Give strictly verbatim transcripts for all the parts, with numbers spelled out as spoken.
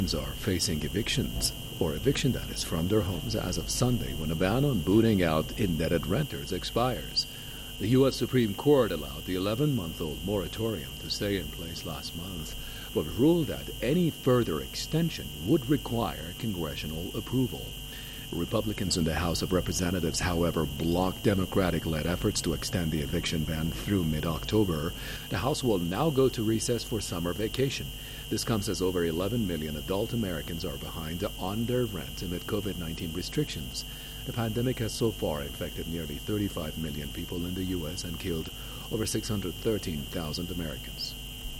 are facing evictions, or eviction that is from their homes as of Sunday when a ban on booting out indebted renters expires. The U S Supreme Court allowed the eleven-month-old moratorium to stay in place last month, but ruled that any further extension would require congressional approval. Republicans in the House of Representatives, however, blocked Democratic-led efforts to extend the eviction ban through mid-October. The House will now go to recess for summer vacation. This comes as over eleven million adult Americans are behind on their rent amid COVID nineteen restrictions. The pandemic has so far infected nearly thirty-five million people in the U S and killed over six hundred thirteen thousand Americans.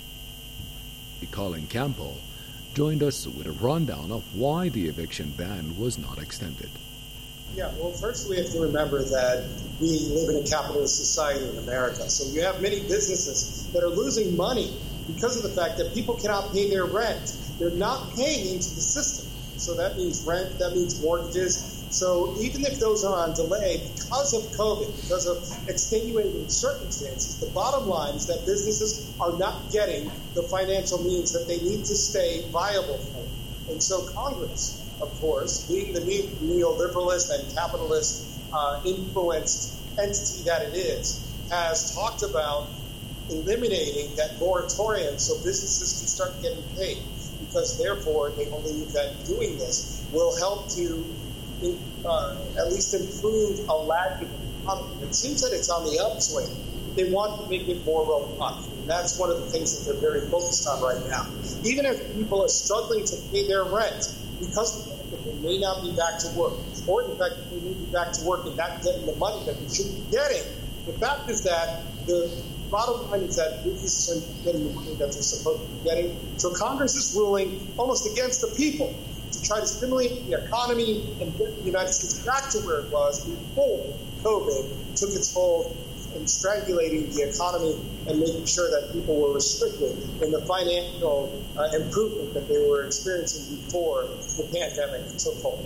Colin Campbell joined us with a rundown of why the eviction ban was not extended. Yeah, well, first we have to remember that we live in a capitalist society in America. So you have many businesses that are losing money because of the fact that people cannot pay their rent. They're not paying into the system. So that means rent, that means mortgages. So even if those are on delay because of COVID, because of extenuating circumstances, the bottom line is that businesses are not getting the financial means that they need to stay viable for. And so Congress, of course, being the neoliberalist and capitalist uh, influenced entity that it is, has talked about eliminating that moratorium so businesses can start getting paid, because therefore they believe that doing this will help to uh, at least improve a lagging economy. It seems that it's on the upswing. They want to make it more robust. And that's one of the things that they're very focused on right now. Even if people are struggling to pay their rent because of the fact that they may not be back to work, or the fact that they may be back to work and not getting the money that they should be getting, the fact is that the bottom line is that businesses are getting the money that they're supposed to be getting. So Congress is ruling almost against the people to try to stimulate the economy and get the United States back to where it was before COVID took its hold in strangulating the economy and making sure that people were restricted in the financial uh, improvement that they were experiencing before the pandemic took hold.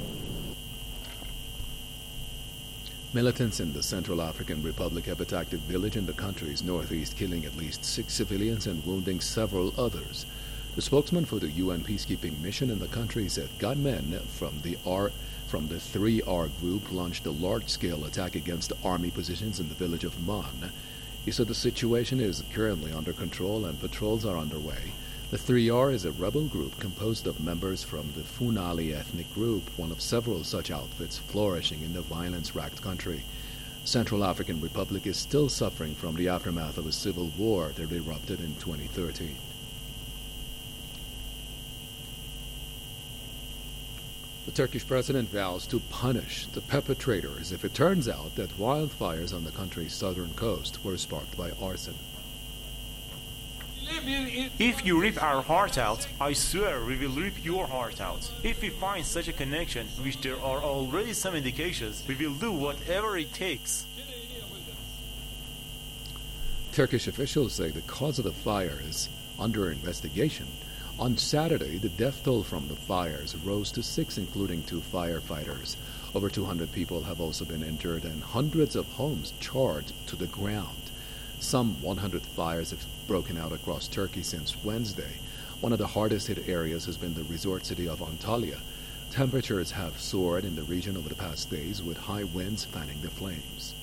Militants in the Central African Republic have attacked a village in the country's northeast, killing at least six civilians and wounding several others. The spokesman for the U N peacekeeping mission in the country said gunmen from the R from the three R group launched a large-scale attack against army positions in the village of Man. He said the situation is currently under control and patrols are underway. The three R is a rebel group composed of members from the Funali ethnic group, one of several such outfits flourishing in the violence-racked country. Central African Republic is still suffering from the aftermath of a civil war that erupted in twenty thirteen. The Turkish president vows to punish the perpetrators if it turns out that wildfires on the country's southern coast were sparked by arson. If you rip our heart out, I swear we will rip your heart out. If we find such a connection, which there are already some indications, we will do whatever it takes. Turkish officials say the cause of the fire is under investigation. On Saturday, the death toll from the fires rose to six, including two firefighters. Over two hundred people have also been injured and hundreds of homes charred to the ground. Some one hundred fires have broken out across Turkey since Wednesday. One of the hardest hit areas has been the resort city of Antalya. Temperatures have soared in the region over the past days, with high winds fanning the flames.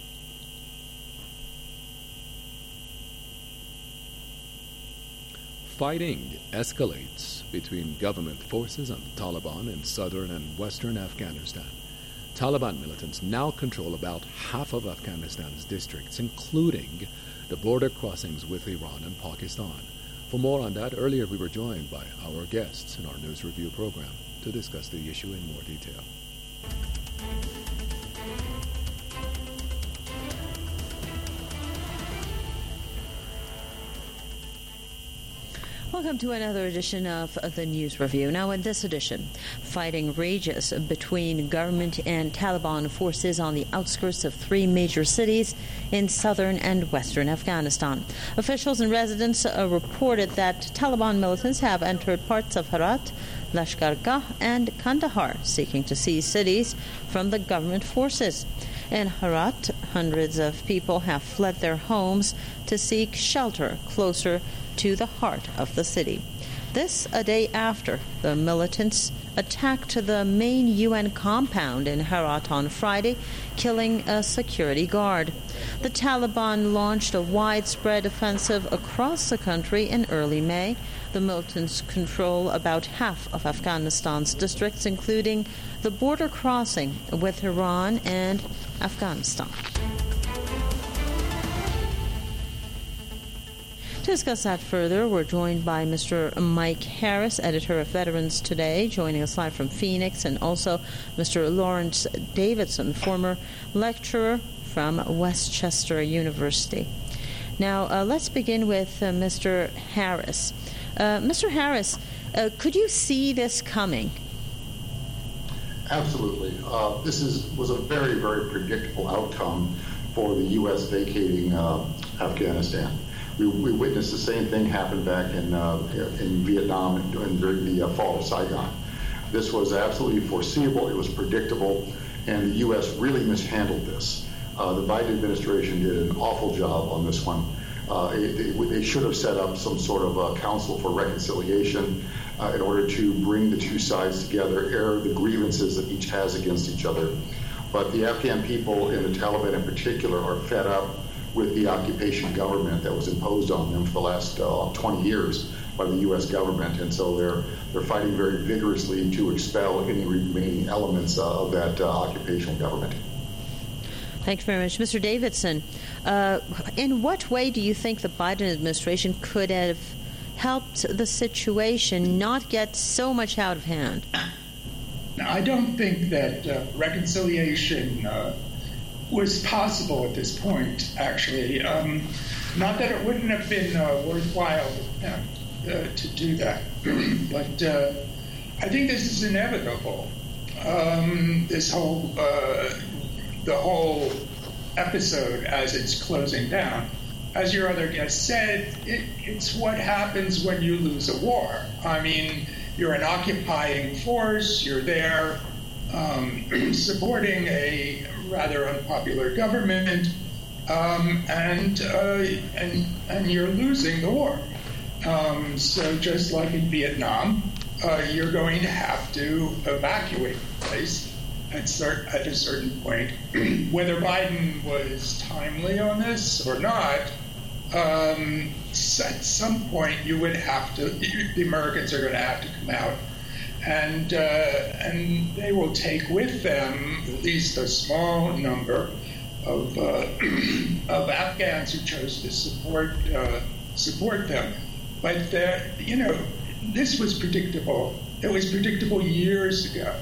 Fighting escalates between government forces and the Taliban in southern and western Afghanistan. Taliban militants now control about half of Afghanistan's districts, including the border crossings with Iran and Pakistan. For more on that, earlier we were joined by our guests in our news review program to discuss the issue in more detail. Welcome to another edition of the News Review. Now, in this edition, fighting rages between government and Taliban forces on the outskirts of three major cities in southern and western Afghanistan. Officials and residents uh, reported that Taliban militants have entered parts of Herat, Lashkar Gah, and Kandahar, seeking to seize cities from the government forces. In Herat, hundreds of people have fled their homes to seek shelter closer to the heart of the city. This a day after the militants attacked the main U N compound in Herat on Friday, killing a security guard. The Taliban launched a widespread offensive across the country in early May. The militants control about half of Afghanistan's districts, including the border crossing with Iran and Afghanistan. To discuss that further, we're joined by Mister Mike Harris, editor of Veterans Today, joining us live from Phoenix, and also Mister Lawrence Davidson, former lecturer from Westchester University. Now, uh, let's begin with uh, Mister Harris. Uh, Mister Harris, uh, could you see this coming? Absolutely. Uh, this is was a very, very predictable outcome for the U S vacating uh, Afghanistan. We, we witnessed the same thing happen back in uh, in Vietnam during the uh, fall of Saigon. This was absolutely foreseeable. It was predictable, and the U S really mishandled this. Uh, the Biden administration did an awful job on this one. Uh, it, it, they should have set up some sort of a council for reconciliation uh, in order to bring the two sides together, air the grievances that each has against each other. But the Afghan people, and the Taliban in particular, are fed up with the occupation government that was imposed on them for the last uh, twenty years by the U S government, and so they're they're fighting very vigorously to expel any remaining elements uh, of that uh, occupational government. Thank you very much. Mister Davidson, uh, in what way do you think the Biden administration could have helped the situation not get so much out of hand? Now, I don't think that uh, reconciliation uh, was possible at this point, actually. Um, not that it wouldn't have been uh, worthwhile uh, uh, to do that, but uh, I think this is inevitable. Um, this whole, uh, the whole episode as it's closing down. As your other guest said, it, it's what happens when you lose a war. I mean, you're an occupying force, you're there um, supporting a rather unpopular government, um, and, uh, and and you're losing the war. Um, so just like in Vietnam, uh, you're going to have to evacuate the place at, cert- at a certain point. Whether Biden was timely on this or not, um, at some point you would have to, the Americans are going to have to come out, and uh, and they will take with them at least a small number of uh, of Afghans who chose to support uh, support them. But uh, you know, this was predictable. It was predictable years ago,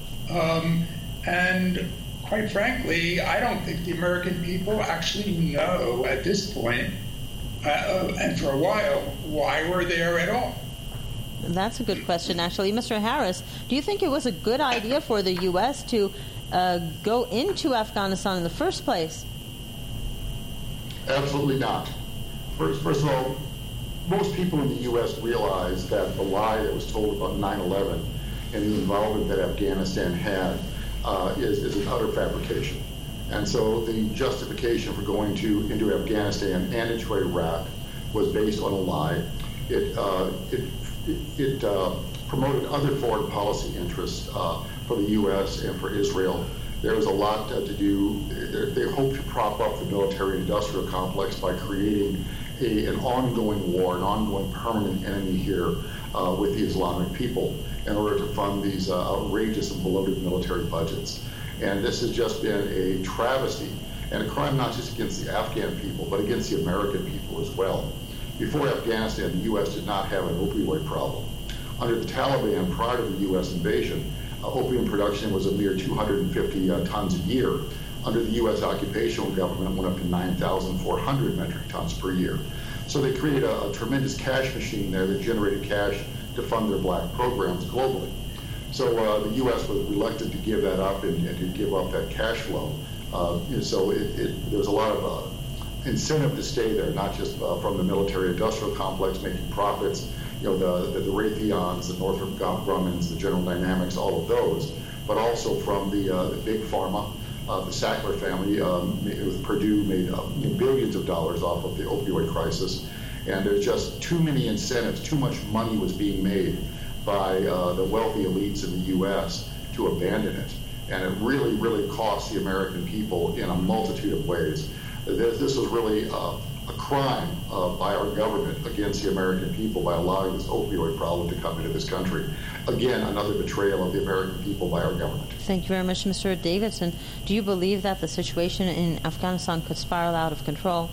um, and quite frankly, I don't think the American people actually know at this point, uh, and for a while, why we're there at all. That's a good question, actually. Mister Harris, do you think it was a good idea for the U S to uh, go into Afghanistan in the first place? Absolutely not. First, first of all, most people in the U S realize that the lie that was told about nine eleven and the involvement that Afghanistan had uh, is, is an utter fabrication. And so the justification for going to into Afghanistan and into Iraq was based on a lie. It uh, it It uh, promoted other foreign policy interests uh, for the U S and for Israel. There was a lot uh, to do. They hoped to prop up the military-industrial complex by creating a, an ongoing war, an ongoing permanent enemy here uh, with the Islamic people in order to fund these uh, outrageous and bloated military budgets. And this has just been a travesty and a crime not just against the Afghan people, but against the American people as well. Before Afghanistan, the U S did not have an opioid problem. Under the Taliban, prior to the U S invasion, uh, opium production was a mere two hundred fifty uh, tons a year. Under the U S occupational government, it went up to nine thousand four hundred metric tons per year. So they created a, a tremendous cash machine there that generated cash to fund their black programs globally. So uh, the U S was reluctant to give that up and, and to give up that cash flow. Uh, and so it, it, there was a lot of uh, incentive to stay there, not just uh, from the military-industrial complex making profits, you know, the, the, the Raytheons, the Northrop Grummans, the General Dynamics, all of those, but also from the, uh, the big pharma. Uh, the Sackler family um, with Purdue made uh, billions of dollars off of the opioid crisis, And there's just too many incentives, too much money was being made by uh, the wealthy elites in the U S to abandon it. And it really, really cost the American people in a multitude of ways. This, this was really uh, a crime uh, by our government against the American people by allowing this opioid problem to come into this country. Again, another betrayal of the American people by our government. Thank you very much, Mister Davidson. Do you believe that the situation in Afghanistan could spiral out of control?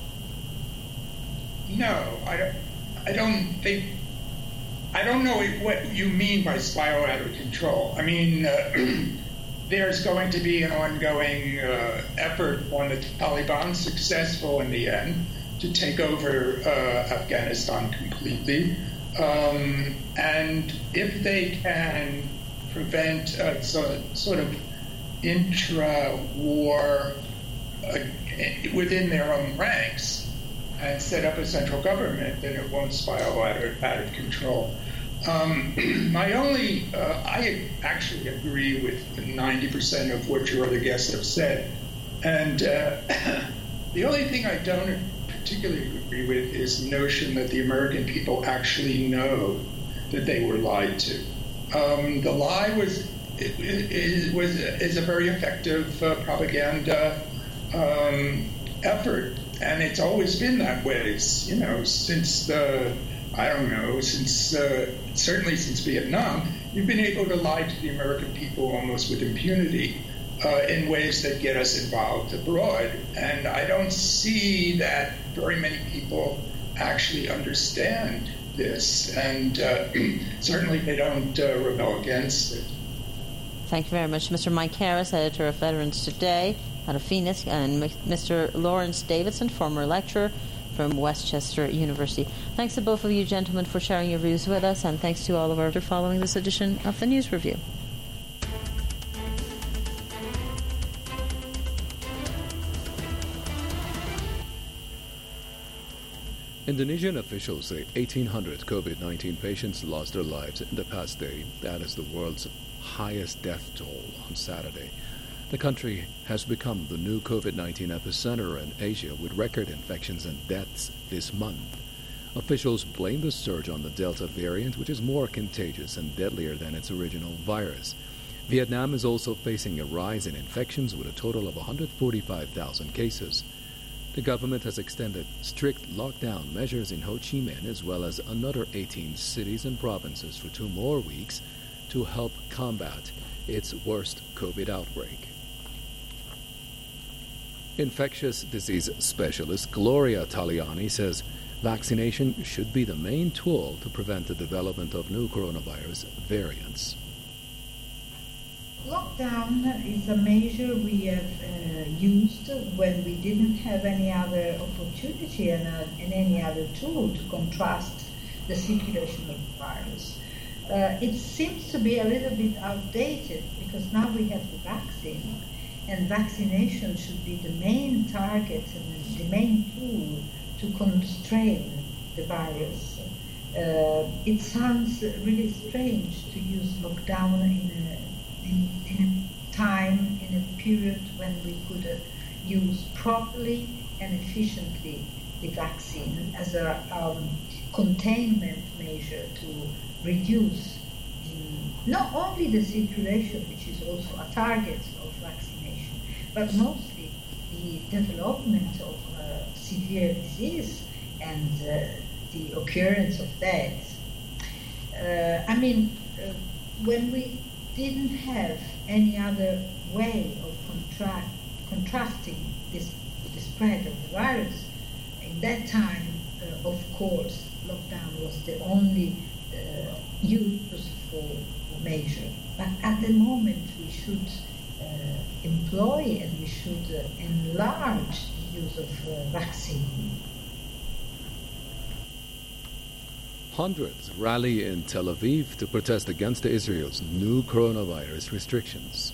No, I don't, I don't think, I don't know what you mean by spiral out of control. I mean, uh, there's going to be an ongoing uh, effort on the Taliban, successful in the end, to take over uh, Afghanistan completely. Um, and if they can prevent uh, so, sort of intra-war uh, within their own ranks and set up a central government, then it won't spiral out of, out of control. Um, my only, uh, I actually agree with ninety percent of what your other guests have said. And uh, the only thing I don't particularly agree with is the notion that the American people actually know that they were lied to. Um, the lie was it, it, it was is a very effective uh, propaganda um, effort, and it's always been that way. You know, since the I don't know, since uh, certainly since Vietnam, you've been able to lie to the American people almost with impunity uh, in ways that get us involved abroad. And I don't see that very many people actually understand this, and uh, certainly they don't uh, rebel against it. Thank you very much, Mister Mike Harris, editor of Veterans Today out of Phoenix, and Mister Lawrence Davidson, former lecturer from Westchester University. Thanks to both of you gentlemen for sharing your views with us, and thanks to all of our for following this edition of the News Review. Indonesian officials say eighteen hundred COVID nineteen patients lost their lives in the past day. That is the world's highest death toll on Saturday. The country has become the new COVID nineteen epicenter in Asia, with record infections and deaths this month. Officials blame the surge on the Delta variant, which is more contagious and deadlier than its original virus. Vietnam is also facing a rise in infections, with a total of one hundred forty-five thousand cases. The government has extended strict lockdown measures in Ho Chi Minh, as well as another eighteen cities and provinces for two more weeks to help combat its worst COVID outbreak. Infectious disease specialist Gloria Taliani says vaccination should be the main tool to prevent the development of new coronavirus variants. Lockdown is a measure we have uh, used when we didn't have any other opportunity and, uh, and any other tool to contrast the circulation of the virus. Uh, it seems to be a little bit outdated because now we have the vaccine, and vaccination should be the main target and the main tool to constrain the virus. Uh, it sounds really strange to use lockdown in a, in, in a time, in a period when we could uh, use properly and efficiently the vaccine as a um, containment measure to reduce the, not only the circulation, which is also a target of vaccination, but mostly the development of uh, severe disease and uh, the occurrence of deaths. Uh, I mean, uh, when we didn't have any other way of contra- contrasting this, the spread of the virus, in that time, uh, of course, lockdown was the only uh, useful measure. But at the moment, we should uh, employ and we should uh, enlarge the use of uh, vaccine. Hundreds rally in Tel Aviv to protest against Israel's new coronavirus restrictions.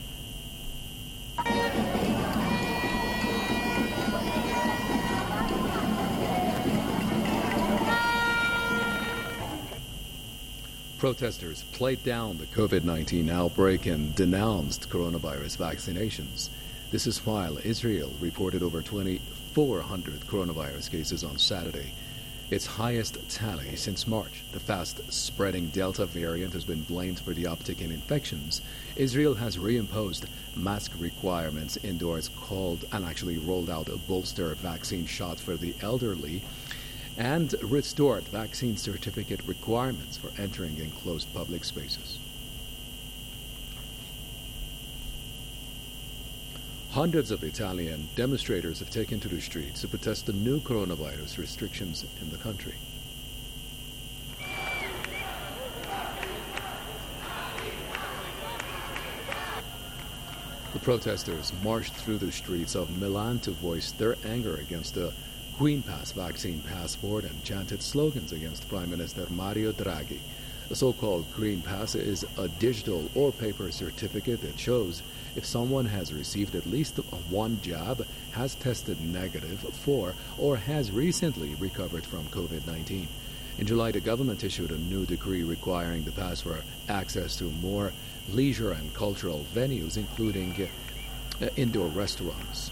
Protesters played down the COVID nineteen outbreak and denounced coronavirus vaccinations. This is while Israel reported over twenty-four hundred coronavirus cases on Saturday. its highest tally since March. The fast-spreading Delta variant has been blamed for the uptick in infections. Israel has reimposed mask requirements indoors, called and actually rolled out a booster vaccine shot for the elderly, and restored vaccine certificate requirements for entering enclosed public spaces. Hundreds of Italian demonstrators have taken to the streets to protest the new coronavirus restrictions in the country. The protesters marched through the streets of Milan to voice their anger against the Green Pass vaccine passport and chanted slogans against Prime Minister Mario Draghi. The so-called Green Pass is a digital or paper certificate that shows if someone has received at least one jab, has tested negative for, or has recently recovered from COVID nineteen. In July, the government issued a new decree requiring the pass for access to more leisure and cultural venues, including uh, indoor restaurants.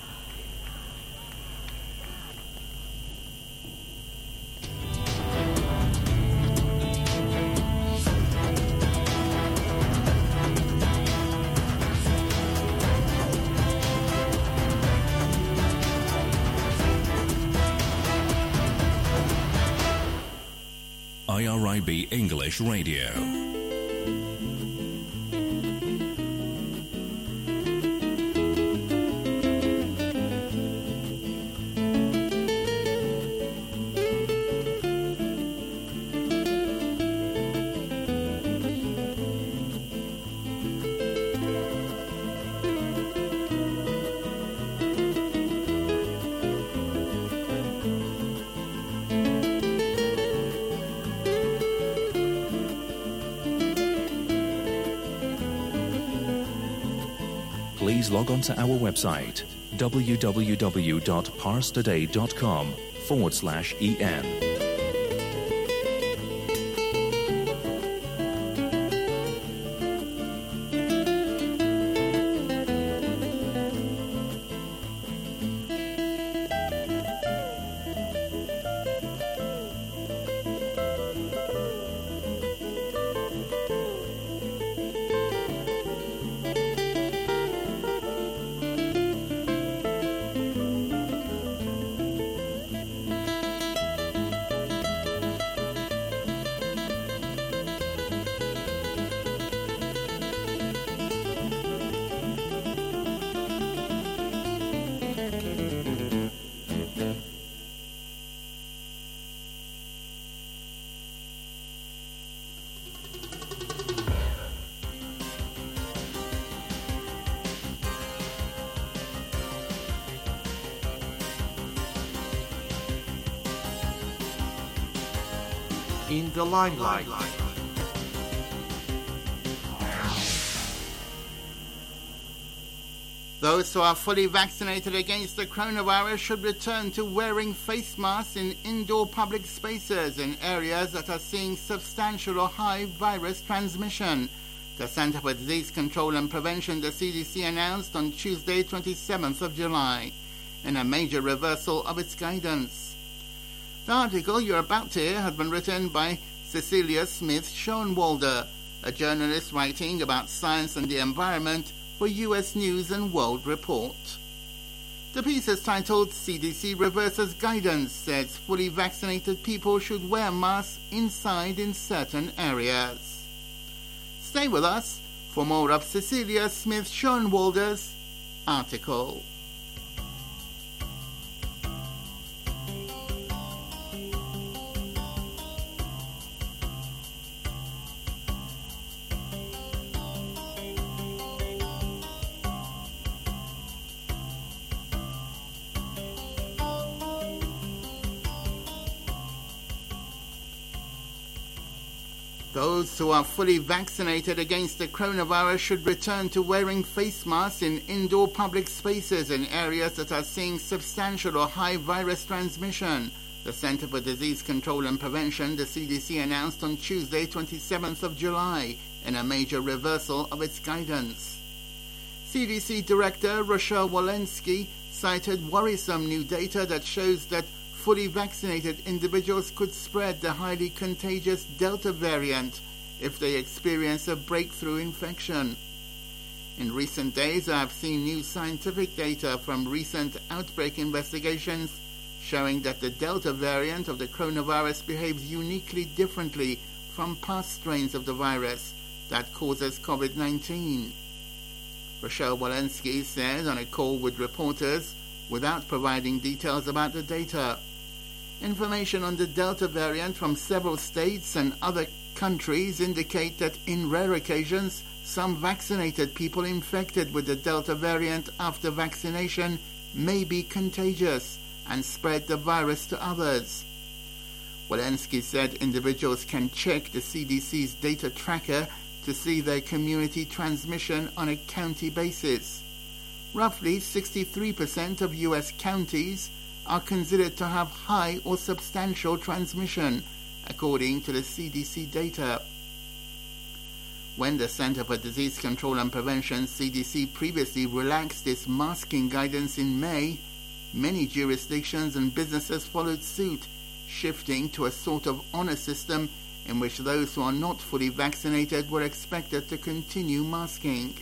I R I B English Radio. Please log on to our website, www.parstoday.com forward slash EN. In the limelight. Those who are fully vaccinated against the coronavirus should return to wearing face masks in indoor public spaces in areas that are seeing substantial or high virus transmission. The Center for Disease Control and Prevention, the C D C, announced on Tuesday, twenty-seventh of July, in a major reversal of its guidance. The article you're about to hear has been written by Cecilia Smith Schoenwalder, a journalist writing about science and the environment for U S News and World Report. The piece is titled C D C Reverses Guidance, says fully vaccinated people should wear masks inside in certain areas. Stay with us for more of Cecilia Smith Schoenwalder's article. Those who are fully vaccinated against the coronavirus should return to wearing face masks in indoor public spaces in areas that are seeing substantial or high virus transmission. The Center for Disease Control and Prevention, the C D C, announced on Tuesday, twenty-seventh of July, in a major reversal of its guidance. C D C Director Rochelle Walensky cited worrisome new data that shows that fully vaccinated individuals could spread the highly contagious Delta variant if they experience a breakthrough infection. In recent days, I have seen new scientific data from recent outbreak investigations showing that the Delta variant of the coronavirus behaves uniquely differently from past strains of the virus that causes COVID nineteen. Rochelle Walensky said on a call with reporters without providing details about the data. Information on the Delta variant from several states and other countries indicate that in rare occasions, some vaccinated people infected with the Delta variant after vaccination may be contagious and spread the virus to others. Walensky said individuals can check the C D C's data tracker to see their community transmission on a county basis. Roughly sixty-three percent of U S counties are considered to have high or substantial transmission, according to the C D C data. When the Center for Disease Control and Prevention, C D C, previously relaxed its masking guidance in May, many jurisdictions and businesses followed suit, shifting to a sort of honor system in which those who are not fully vaccinated were expected to continue masking.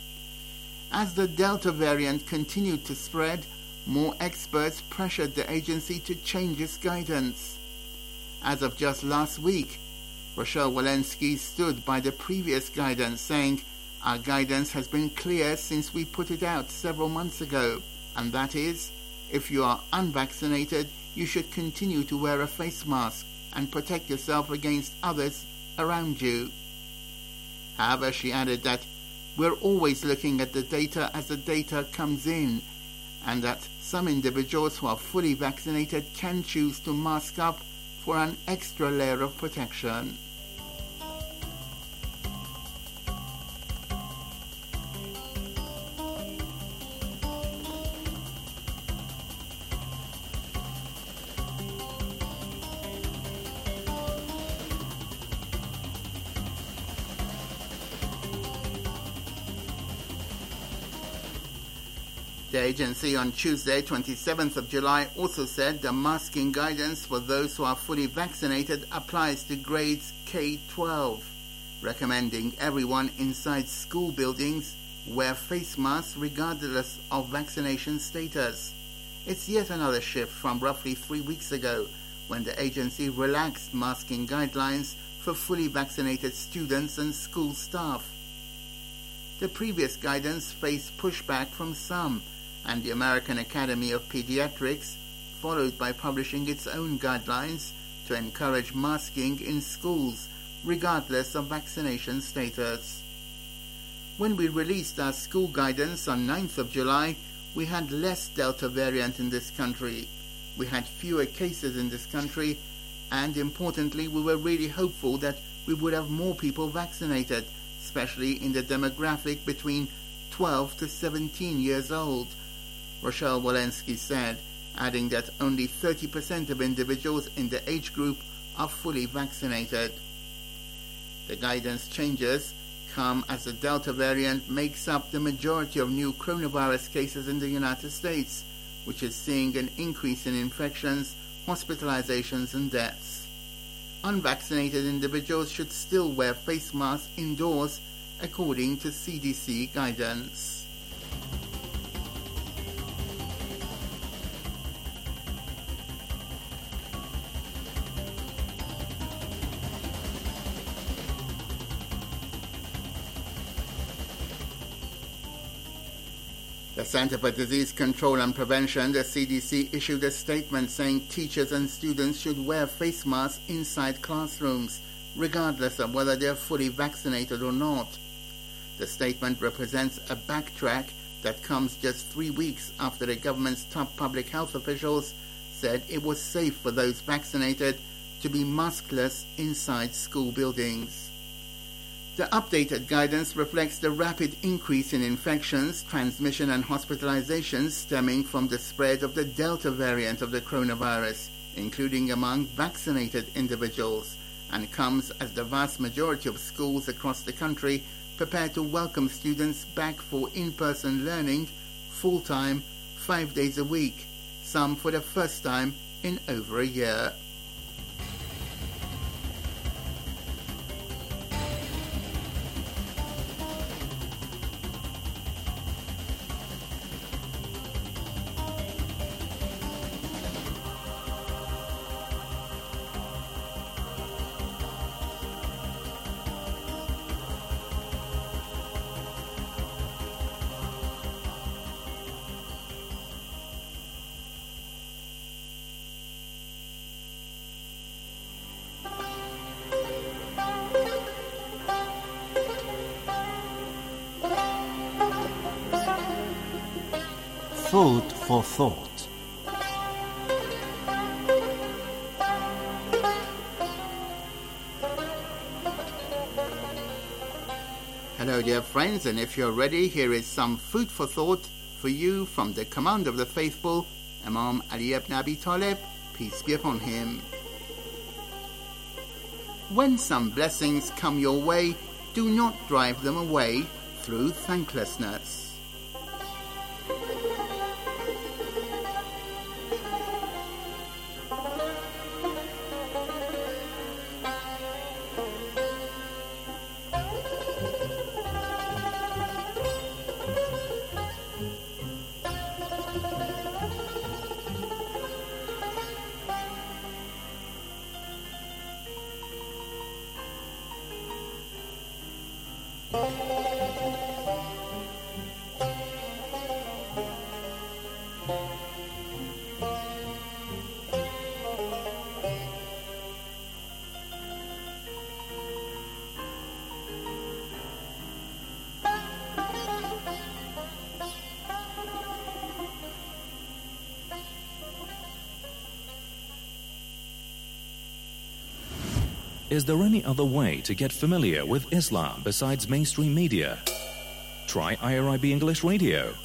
As the Delta variant continued to spread, more experts pressured the agency to change its guidance. As of just last week, Rochelle Walensky stood by the previous guidance, saying, "Our guidance has been clear since we put it out several months ago, and that is, if you are unvaccinated, you should continue to wear a face mask and protect yourself against others around you." However, she added that we're always looking at the data as the data comes in, and that some individuals who are fully vaccinated can choose to mask up for an extra layer of protection. The agency on Tuesday, twenty-seventh of July, also said the masking guidance for those who are fully vaccinated applies to grades K twelve, recommending everyone inside school buildings wear face masks regardless of vaccination status. It's yet another shift from roughly three weeks ago, when the agency relaxed masking guidelines for fully vaccinated students and school staff. The previous guidance faced pushback from some, and the American Academy of Pediatrics, followed by publishing its own guidelines to encourage masking in schools, regardless of vaccination status. When we released our school guidance on ninth of July, we had less Delta variant in this country. We had fewer cases in this country, and importantly, we were really hopeful that we would have more people vaccinated, especially in the demographic between twelve to seventeen years old, Rochelle Walensky said, adding that only thirty percent of individuals in the age group are fully vaccinated. The guidance changes come as the Delta variant makes up the majority of new coronavirus cases in the United States, which is seeing an increase in infections, hospitalizations, and deaths. Unvaccinated individuals should still wear face masks indoors, according to C D C guidance. The Center for Disease Control and Prevention, the C D C, issued a statement saying teachers and students should wear face masks inside classrooms, regardless of whether they are fully vaccinated or not. The statement represents a backtrack that comes just three weeks after the government's top public health officials said it was safe for those vaccinated to be maskless inside school buildings. The updated guidance reflects the rapid increase in infections, transmission and hospitalizations stemming from the spread of the Delta variant of the coronavirus, including among vaccinated individuals, and comes as the vast majority of schools across the country prepare to welcome students back for in-person learning full-time, five days a week, some for the first time in over a year. Food for thought. Hello dear friends, and if you're ready, here is some food for thought for you from the Commander of the Faithful, Imam Ali ibn Abi Talib, peace be upon him. When some blessings come your way, do not drive them away through thanklessness. Is there any other way to get familiar with Islam besides mainstream media? Try I R I B English Radio.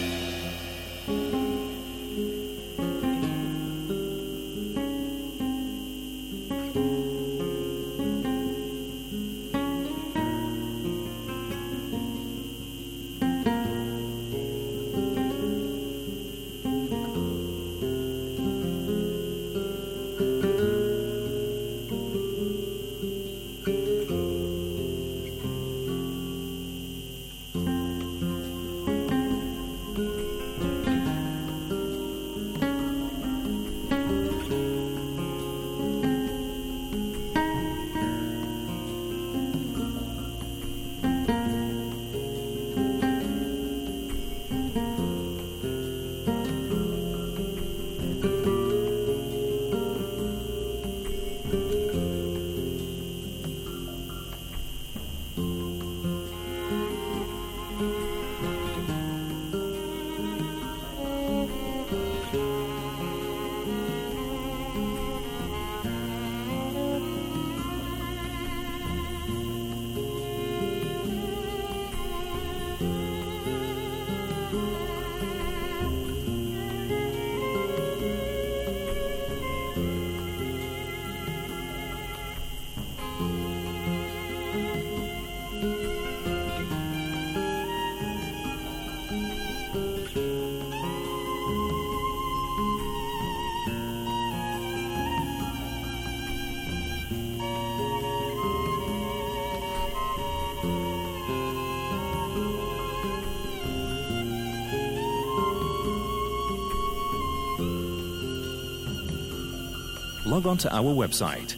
Log on to our website,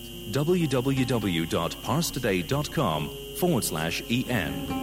www.parstoday.com forward slash en.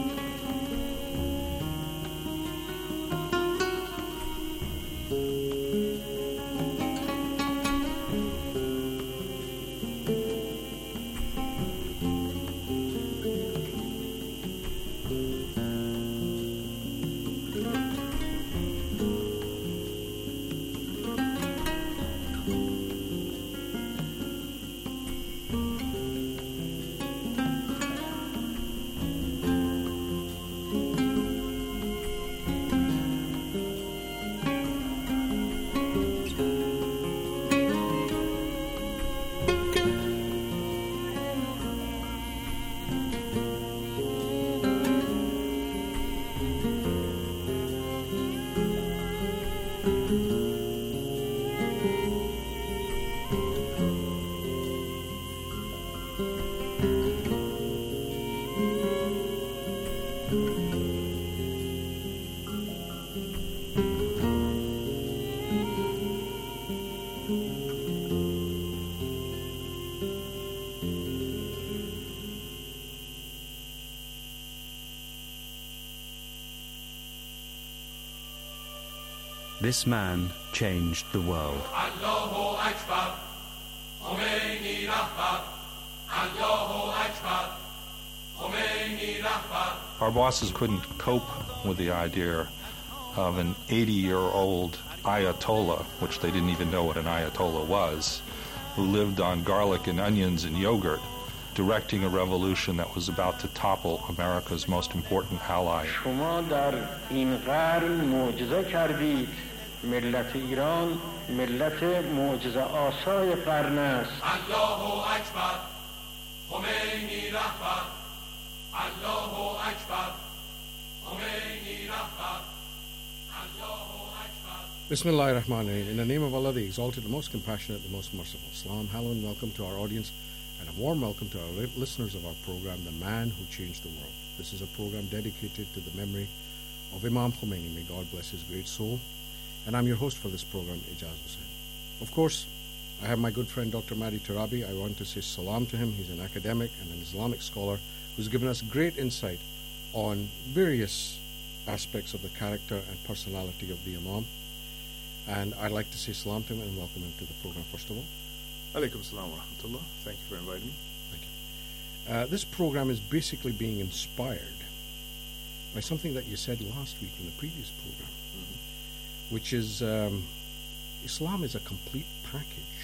This man changed the world. Allahu Akbar, Khomeini Rahbar, Allahu Akbar, Khomeini Rahbar. Our bosses couldn't cope with the idea of an eighty-year-old Ayatollah, which they didn't even know what an Ayatollah was, who lived on garlic and onions and yogurt, directing a revolution that was about to topple America's most important ally. شما در این قرن معجزه کردید. ملت ایران ملت معجزه آسای قرن است. Allahu Akbar, Khomeini Rahbar, Allahu Akbar, Khomeini Rahbar, Allahu Akbar. Bismillah ar-Rahman ar-Rahim. In the name of Allah, the Exalted, the Most Compassionate, the Most Merciful. Salam, hello, and welcome to our audience, and a warm welcome to our listeners of our program, The Man Who Changed the World. This is a program dedicated to the memory of Imam Khomeini. May God bless his great soul. And I'm your host for this program, Ijaz Hussain. Of course, I have my good friend Doctor Mahdi Turabi. I want to say salam to him. He's an academic and an Islamic scholar who's given us great insight on various aspects of the character and personality of the Imam. And I'd like to say salam to him and welcome him to the program first of all. Alaikum salam wa rahmatullah. Thank you for inviting me. Thank you. Uh, this program is basically being inspired by something that you said last week in the previous program, mm-hmm. which is um, Islam is a complete package.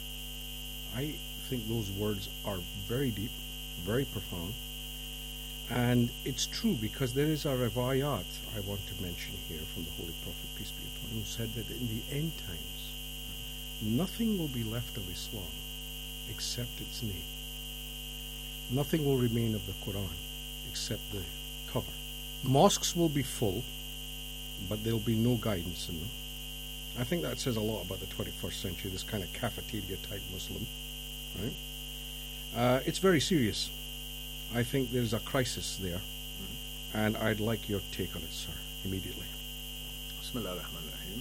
I think those words are very deep, very profound, and it's true because there is a rivayat I want to mention here from the Holy Prophet, peace be upon him, who said that in the end times, nothing will be left of Islam except its name. Nothing will remain of the Quran except the cover. Mosques will be full, but there will be no guidance in them. I think that says a lot about the twenty-first century, this kind of cafeteria-type Muslim. Right? Uh, it's very serious. I think there's a crisis there, mm-hmm. and I'd like your take on it, sir, immediately. Bismillah ar-Rahman ar-Rahim.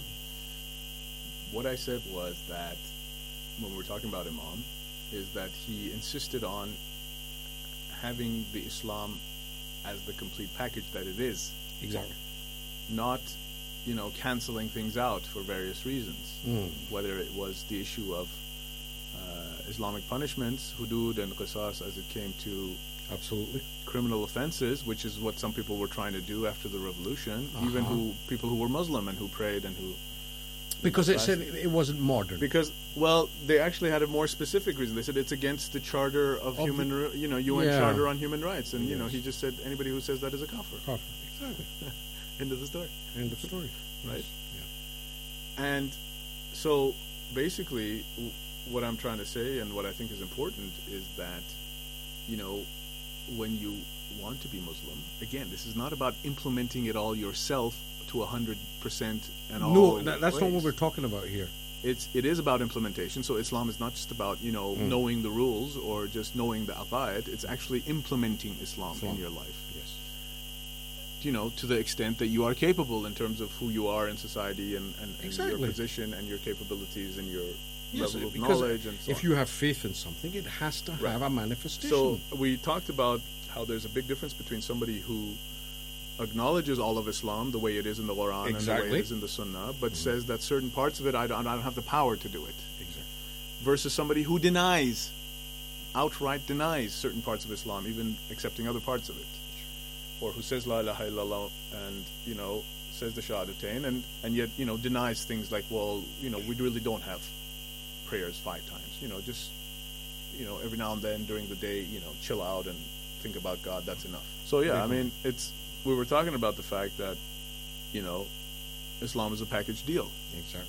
What I said was that when we're talking about Imam, is that he insisted on having the Islam as the complete package that it is. Exactly. Not, you know, canceling things out for various reasons. Mm. Whether it was the issue of uh, Islamic punishments, hudud and qisas, as it came to absolutely criminal offenses, which is what some people were trying to do after the revolution, uh-huh. even who people who were Muslim and who prayed and who... Because it said it wasn't modern. Because, well, they actually had a more specific reason. They said it's against the Charter of, of Human, the, you know, U N yeah. Charter on Human Rights. And, yes. you know, he just said anybody who says that is a kafir. Kafir, exactly. End of the story. End of the story. Right? Yes. Yeah. And so, basically, w- what I'm trying to say and what I think is important is that, you know, when you want to be Muslim, again, this is not about implementing it all yourself to a hundred percent and all. No, that, that's not what we're talking about here. It's it is about implementation. So Islam is not just about you know mm. knowing the rules or just knowing the aqaid. It's actually implementing Islam, Islam in your life. Yes. You know, to the extent that you are capable in terms of who you are in society and, and, and exactly. your position and your capabilities and your yes, level of because knowledge and so if on. you have faith in something, it has to right. have a manifestation. So we talked about how there's a big difference between somebody who acknowledges all of Islam the way it is in the Quran exactly. and the way it is in the Sunnah, but mm-hmm. says that certain parts of it I don't, I don't have the power to do it. Exactly. Versus somebody who denies, outright denies certain parts of Islam, even accepting other parts of it. Or who says La ilaha illallah and, you know, says the Shahadatain and, and yet, you know, denies things like, well, you know, we really don't have prayers five times. You know, just, you know, every now and then during the day, you know, chill out and think about God, that's enough. So, yeah, I mean, it's... We were talking about the fact that, you know, Islam is a package deal. Exactly.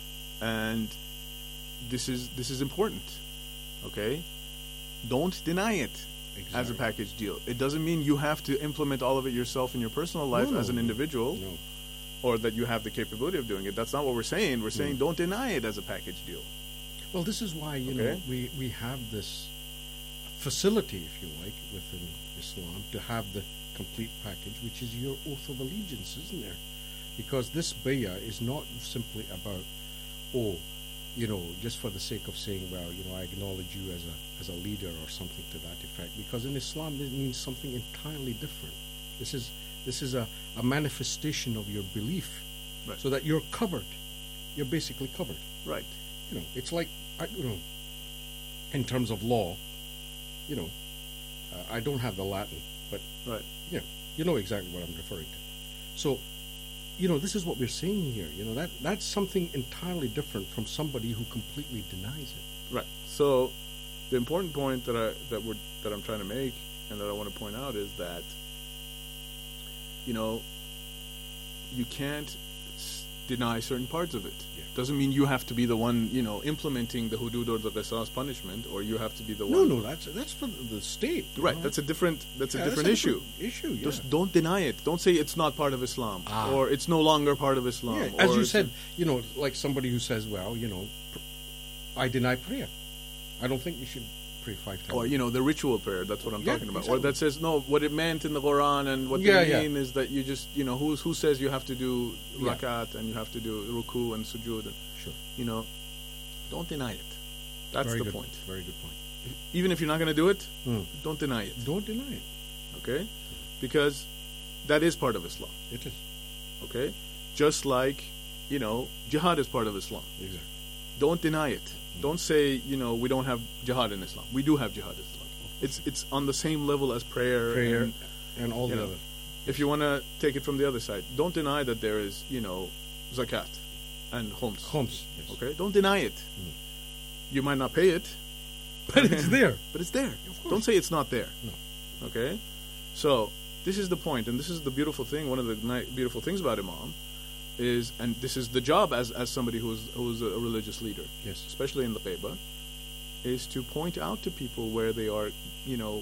And this is this is important, okay? Don't deny it exactly. as a package deal. It doesn't mean you have to implement all of it yourself in your personal life no, as an no, individual no. or that you have the capability of doing it. That's not what we're saying. We're saying no. don't deny it as a package deal. Well, this is why, you okay? know, we, we have this facility, if you like, within Islam to have the complete package, which is your oath of allegiance, isn't there? Because this bay'ah is not simply about, oh, you know, just for the sake of saying, well, you know, I acknowledge you as a as a leader or something to that effect. Because in Islam, it means something entirely different. This is this is a, a manifestation of your belief, right. so that you're covered. You're basically covered. Right. You know, it's like, I, you know, in terms of law, you know, uh, I don't have the Latin, but right. you know, you know exactly what I'm referring to. So, you know, this is what we're saying here. You know, that that's something entirely different from somebody who completely denies it. Right. So, the important point that I that we're that I'm trying to make and that I want to point out is that, you know, you can't s- deny certain parts of it. Yeah. Doesn't mean you have to be the one, you know, implementing the hudud or the qisas punishment, or you have to be the No, one. no, that's that's for the state. Right. know? That's a different. That's Yeah, a different that's a issue. different issue. Yeah. Just don't deny it. Don't say it's not part of Islam, Ah. or it's no longer part of Islam. Yeah, as or you it's- said, you know, like somebody who says, well, you know, pr- I deny prayer. I don't think you should pray five times. Or, you know, the ritual prayer, that's what I'm Yeah, talking about. exactly. Or that says, no, what it meant in the Quran and what Yeah, they yeah. mean is that you just, you know, who's, who says you have to do Yeah. rakat and you have to do ruku and sujood. And, Sure. you know, don't deny it. That's Very the good, point. Very good point. Even if you're not going to do it, Hmm. don't deny it. Don't deny it. Okay? Because that is part of Islam. It is. Okay? Just like, you know, jihad is part of Islam. Exactly. Don't deny it. Don't say, you know, we don't have jihad in Islam. We do have jihad in Islam. It's it's on the same level as prayer, Prayer and, and all you the know, other. If you want to take it from the other side, don't deny that there is, you know, zakat and khums. Khums, yes. Okay? Don't deny it. You might not pay it, But it's there. but it's there. Of course. Don't say it's not there. No. Okay? So, this is the point, and this is the beautiful thing. One of the ni- beautiful things about Imam is, and this is the job as, as somebody who's who's a religious leader, Yes. especially in the Qeba, is to point out to people where they are, you know,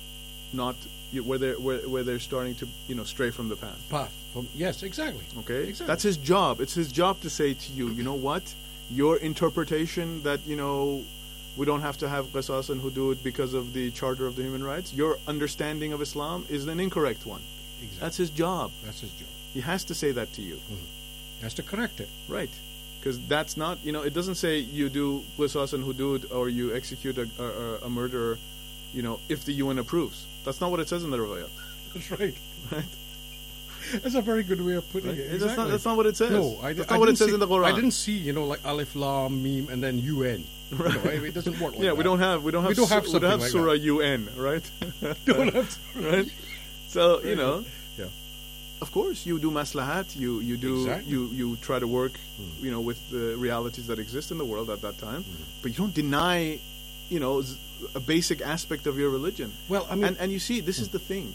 not you- where they're where, where they're starting to, you know, stray from the path. Path. From, yes, exactly. Okay, Exactly. that's his job. It's his job to say to you, you know what, your interpretation that, you know, we don't have to have qisas and hudud because of the Charter of the Human Rights, your understanding of Islam is an incorrect one. Exactly. That's his job. That's his job. He has to say that to you. Mm-hmm. He has to correct it. Right. Because that's not, you know, it doesn't say you do qisas and hudud or you execute a, a, a murderer, you know, if the U N approves. That's not what it says in the riwayat. That's right. Right? That's a very good way of putting Right? it. That's Exactly. not- that's not what it says. No, I, That's I not what it didn't says see- in the Quran. I didn't see, you know, like Alif, Lam, Mim, and then U N. Right. You know, it doesn't work like yeah, that. we don't have we don't have we don't have su- we something don't have like Surah that. U N, right? Don't have right? So, Very you know, good. Yeah. of course you do maslahat, you you do Exactly. you you try to work, Mm. you know, with the realities that exist in the world at that time, Mm. but you don't deny, you know, z- a basic aspect of your religion. Well, I mean, and and you see, this is the thing.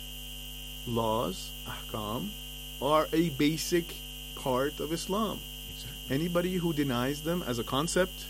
Laws, ahkam, are a basic part of Islam. Exactly. Anybody who denies them as a concept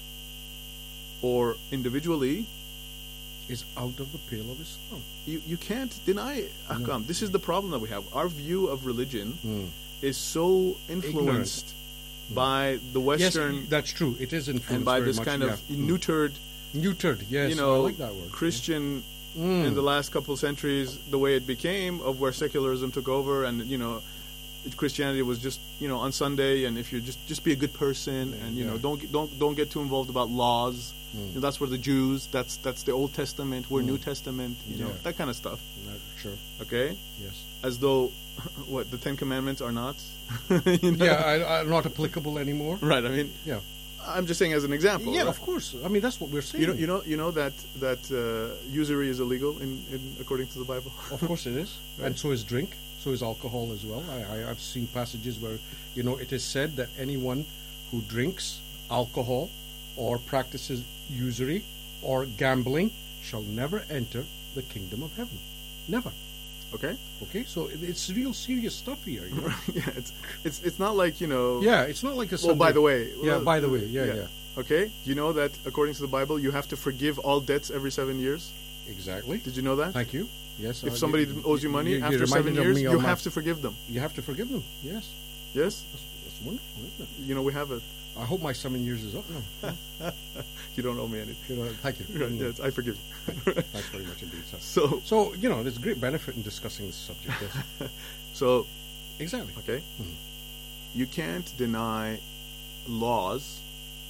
or individually, is out of the pale of Islam. you, you can't deny ahkam. This is the problem that we have. Our view of religion Mm. is so influenced by the Western Yes, that's true. It is influenced and by very this much, kind yeah. of neutered, neutered. Yes, you know, I like that word. Christian Mm. in the last couple of centuries, the way it became, of where secularism took over, and you know, Christianity was just, you know, on Sunday, and if you're just just be a good person, and you Yeah. know, don't get- don't don't get too involved about laws. Mm. You know, that's where the Jews. That's that's the Old Testament. We're Mm. New Testament. You know, Yeah. that kind of stuff. Not sure. Okay. Yes. As though, what the Ten Commandments are not. you know? Yeah, I, I, not applicable anymore. Right. I mean, Yeah. I'm just saying as an example. Yeah, right? of course. I mean, that's what we're saying. You know, you know, you know that that uh, usury is illegal in, in according to the Bible. Of course it is. Right. And so is drink. So is alcohol as well. I, I, I've seen passages where, you know, it is said that anyone who drinks alcohol or practices usury or gambling shall never enter the kingdom of heaven. Never. Okay. Okay, so it, it's real serious stuff here. You know? yeah, it's it's it's not like, you know. Yeah, it's not like a Well, Sunday. by the way. Yeah, well, by the way. Yeah, yeah. Okay. You know that according to the Bible, you have to forgive all debts every seven years. Exactly. Did you know that? Thank you. Yes. If uh, somebody you- owes you money you- you after seven reminded years, me of you my- have to forgive them. You have to forgive them. Yes. Yes. That's, that's wonderful, isn't it? You know, we have a I hope my seven years is up now. You don't owe me anything. You know, thank you. Right, yes, I forgive you. Thanks very much indeed, sir. So, so you know, there's great benefit in discussing this subject. Yes. So, exactly. Okay. Mm-hmm. You can't deny laws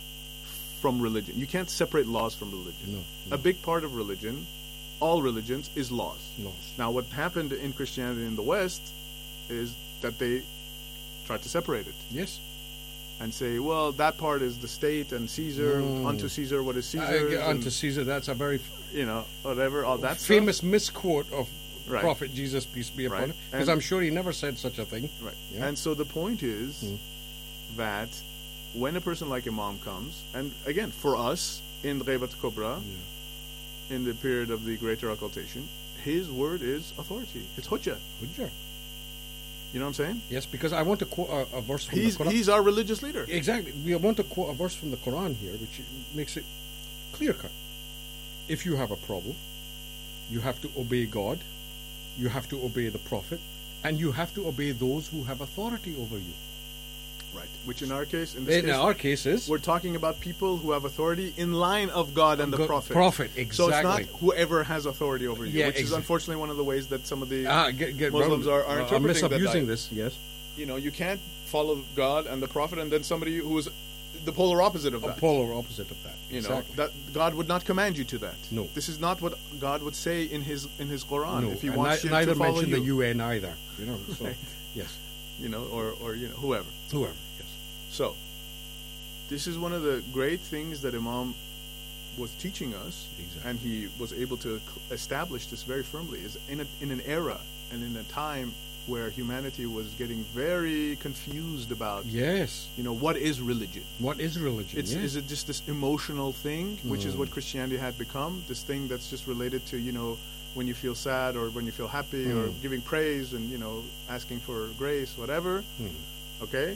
from religion. You can't separate laws from religion. No, no. A big part of religion, all religions, is laws. Laws. Now, what happened in Christianity in the West is that they tried to separate it. Yes. And say, well, that part is the state and Caesar, Mm. unto Caesar what is Caesar. Uh, unto Caesar, that's a very, you know, whatever, all that famous stuff. misquote of Right. Prophet Jesus, peace be upon Right. him, because And- I'm sure he never said such a thing. Right. Yeah. And so the point is Mm. that when a person like Imam comes, and again, for us, in Ghaibat Kubra, yeah. in the period of the Greater Occultation, his word is authority. It's hujjah. Hujjah. You know what I'm saying? Yes, because I want to quote a, a verse from He's, the Quran. he's our religious leader. Exactly. We want to quote a verse from the Quran here, which makes it clear-cut. If you have a problem, you have to obey God, you have to obey the Prophet, and you have to obey those who have authority over you. Right. Which in our case, in, this In case, our cases, we're talking about people who have authority in line of God and the God- Prophet. Prophet, So it's exactly. not whoever has authority over you, Yeah, which is exa- unfortunately one of the ways that some of the Ah, get, get Muslims round- are, are uh, interpreting that misusing ayah. this. Yes. You know, you can't follow God and the Prophet and then somebody who is the polar opposite of A that. polar opposite of that. You know, exactly. that God would not command you to that. No. This is not what God would say in his in his Quran no, if he and wants ni- you neither to follow mention you. the U N either. You know, so Right. yes, You know, or or you know, whoever. whoever. Yes. So, this is one of the great things that Imam was teaching us, Exactly. and he was able to cl- establish this very firmly. Is in a, in an era and in a time where humanity was getting very confused about, Yes. you know, what is religion? What is religion? It's, yes. Is it just this emotional thing, which is Mm. what Christianity had become? This thing that's just related to, you know, when you feel sad or when you feel happy or Mm. giving praise and, you know, asking for grace, whatever. Mm. Okay?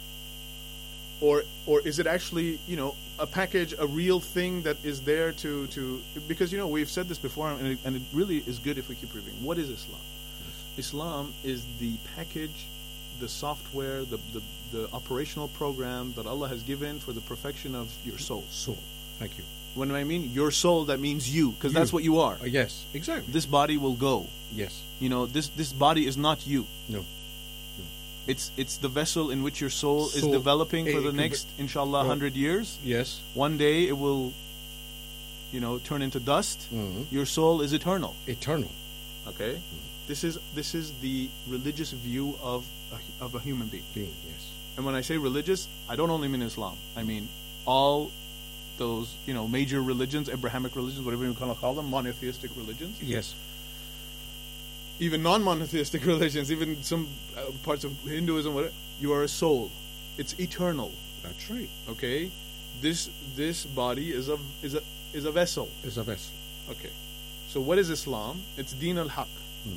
Or or is it actually, you know, a package, a real thing that is there to, to because, you know, we've said this before, and it, and it really is good if we keep reviewing. What is Islam? Islam is the package, the software, the, the, the operational program that Allah has given for the perfection of your soul. Soul. Thank you. When I mean your soul, that means you, because You. that's what you are. Uh, yes, exactly. This body will go. Yes. You know, this this body is not you. No. It's it's the vessel in which your soul, is Soul. developing for It the could next, be- inshallah, well, hundred years. Yes. One day it will, you know, turn into dust. Mhm. Your soul is eternal. Eternal. Okay, this is this is the religious view of a, of a human being. Being, yes. And when I say religious, I don't only mean Islam. I mean all those, you know, major religions, Abrahamic religions, whatever you want to call them, monotheistic religions. Yes. Even non-monotheistic religions, even some uh, parts of Hinduism, whatever. You are a soul. It's eternal. That's right. Okay, this this body is a is a is a vessel. Is a vessel. Okay, so what is Islam? It's Deen al-Haq. Hmm.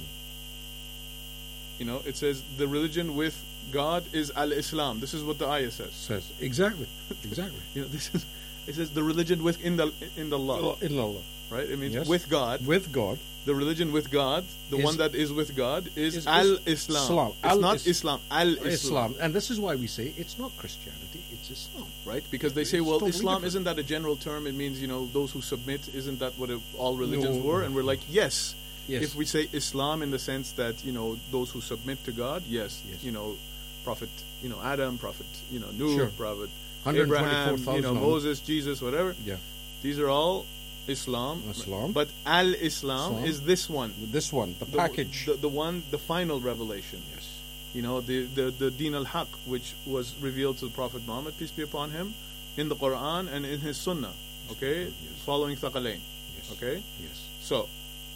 You know, it says the religion with God is al-Islam. This is what the ayah says. Says exactly. Exactly. You know, this is it says the religion with in the in the law. In Allah. Right? It means Yes. with God. With God. The religion with God, the Is- one that is with God, is, is- al-Islam. Islam. It's Al- not is- Islam. Al-Islam. Islam. And this is why we say it's not Christianity, it's Islam. Right? Because they say, It's well, totally Islam different. isn't that a general term? It means, you know, those who submit. Isn't that what it, all religions No. were? And we're like, yes. Yes. If we say Islam in the sense that, you know, those who submit to God, yes. Yes. You know, Prophet, you know, Adam, Prophet, you know, Nuh, Sure. Prophet one hundred twenty-four Abraham, you know, thousand. Moses, Jesus, whatever. Yeah. These are all Islam. Islam. But Al-Islam Islam. is this one. This one, the, The- package. The, the one, the final revelation. Yes. You know, the, the, the Deen al-Haq, which was revealed to the Prophet Muhammad, peace be upon him, in the Quran and in his Sunnah. Okay? Yes. Following Thaqalain. Yes. Okay? Yes. So,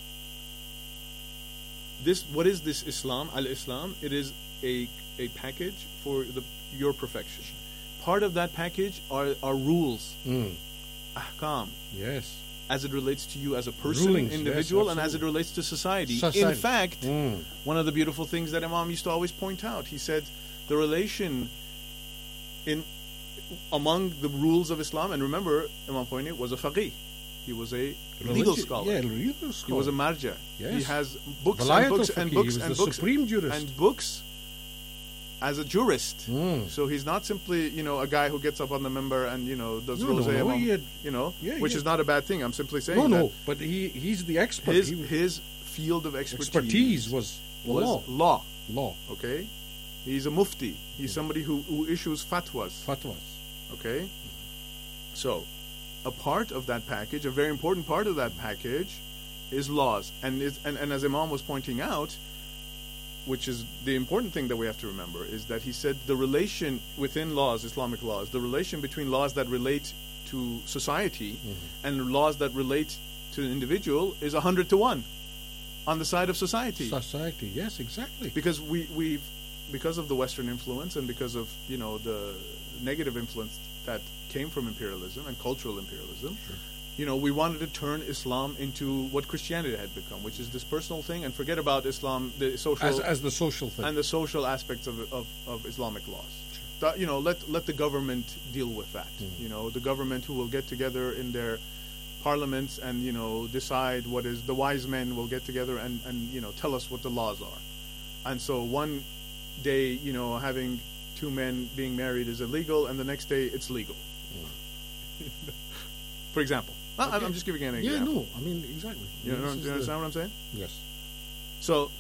this what is this Islam? Al-Islam, it is a, a package for the your perfection. Part of that package are, are rules, Mm. ahkam, Yes. as it relates to you as a person, Rulings, individual, yes, and as it absolutely. relates to society. Society. In fact, Mm. one of the beautiful things that Imam used to always point out, he said the relation in among the rules of Islam, and remember, Imam Khomeini was a faqih. He was a legal Religi- scholar. Yeah, legal scholar. He was a marja. Yes. He has books Vilayat and books al-Fiqh. and He books was and the books supreme jurist. and books as a jurist. Mm. So he's not simply, you know, a guy who gets up on the member and, you know, does No, rosé, no, no, among- he had- you know, Yeah, which yeah. is not a bad thing. I'm simply saying No, that no, but he, he's the expert. his, He- his field of expertise, expertise was was law. law. Law. Okay? He's a mufti. He's somebody who, who issues fatwas. Fatwas. Okay? So, a part of that package, a very important part of that package, is laws. And, it's, and, and as Imam was pointing out, which is the important thing that we have to remember, is that he said the relation within laws, Islamic laws, the relation between laws that relate to society Mm-hmm. and laws that relate to an individual is a hundred to one on the side of society. Society, yes, exactly. Because we, we've, because of the Western influence and because of, you know, the negative influence that came from imperialism and cultural imperialism, Sure. you know, we wanted to turn Islam into what Christianity had become, which is this personal thing, and forget about Islam, the social As, as the social thing. and the social aspects of, of, of Islamic laws. That, you know, let let the government deal with that. Mm. You know, the government who will get together in their parliaments and, you know, decide what is, the wise men will get together and, and you know, tell us what the laws are. And so one day, you know, having two men being married is illegal, and the next day it's legal. For example. I- Okay. I'm just giving you an Yeah, example. no, I mean, exactly. You, know, This do is you understand the- what I'm saying? Yes. So,